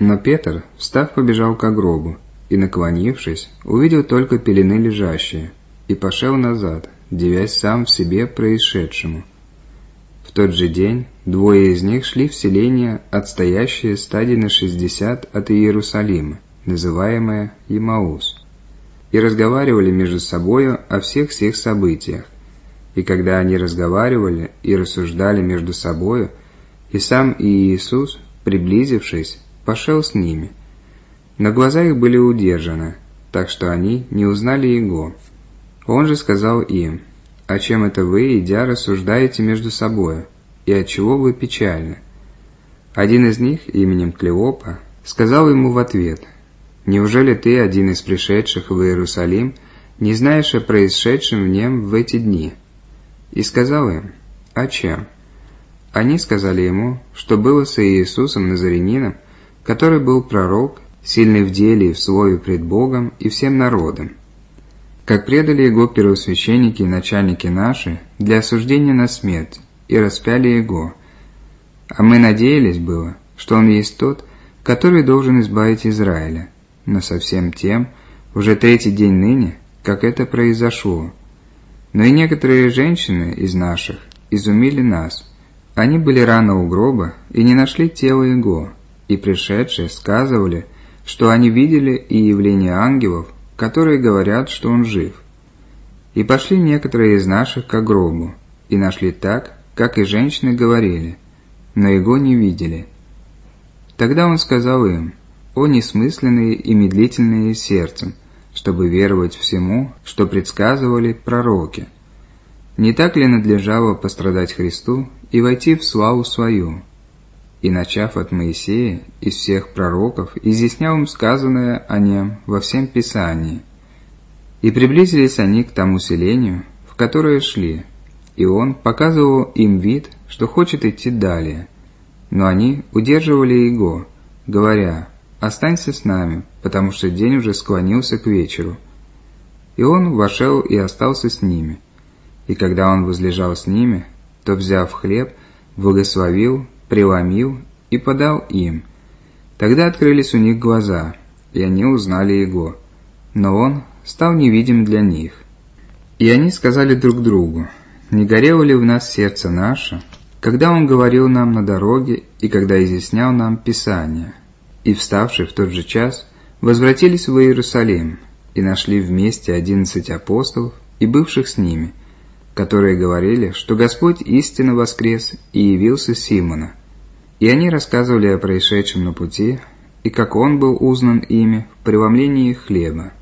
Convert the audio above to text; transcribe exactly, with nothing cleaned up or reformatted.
Но Петр, встав, побежал ко гробу, и, наклонившись, увидел только пелены лежащие, и пошел назад, дивясь сам в себе происшедшему. В тот же день двое из них шли в селение, отстоящее стадий на шестьдесят от Иерусалима, называемое Емаус, и разговаривали между собою о всех сих событиях. И когда они разговаривали и рассуждали между собою, и сам Иисус, приблизившись, пошел с ними. Но глаза их были удержаны, так что они не узнали Его. Он же сказал им: «О чем это вы, идя, рассуждаете между собою, и отчего вы печальны?» Один из них, именем Клеопа, сказал ему в ответ: «Неужели ты, один из пришедших в Иерусалим, не знаешь о происшедшем в нем в эти дни?» И сказал им: «О чем?» Они сказали ему, что было с Иисусом Назаренином, который был пророк, сильный в деле и в слове пред Богом и всем народом. Как предали его первосвященники и начальники наши для осуждения на смерть, и распяли его. А мы надеялись было, что он есть тот, который должен избавить Израиля, но совсем тем, уже третий день ныне, как это произошло. Но и некоторые женщины из наших изумили нас. Они были рано у гроба и не нашли тела его, и пришедшие сказывали, что они видели и явление ангелов, которые говорят, что он жив. И пошли некоторые из наших к гробу, и нашли так, как и женщины говорили, но его не видели. Тогда он сказал им: «О несмысленные и медлительные сердцем, чтобы веровать всему, что предсказывали пророки! Не так ли надлежало пострадать Христу и войти в славу свою?» И, начав от Моисея и всех пророков, изъяснял им сказанное о нем во всем Писании. И приблизились они к тому селению, в которое шли, и он показывал им вид, что хочет идти далее. Но они удерживали его, говоря: «Останься с нами, потому что день уже склонился к вечеру». И он вошел и остался с ними. И когда он возлежал с ними, то, взяв хлеб, благословил, преломил и подал им. Тогда открылись у них глаза, и они узнали его, но он стал невидим для них. И они сказали друг другу: «Не горело ли в нас сердце наше, когда он говорил нам на дороге и когда изъяснял нам Писание?» И, вставши в тот же час, возвратились в Иерусалим и нашли вместе одиннадцать апостолов и бывших с ними, которые говорили, что Господь истинно воскрес и явился Симону. И они рассказывали о происшедшем на пути, и как он был узнан ими в преломлении хлеба.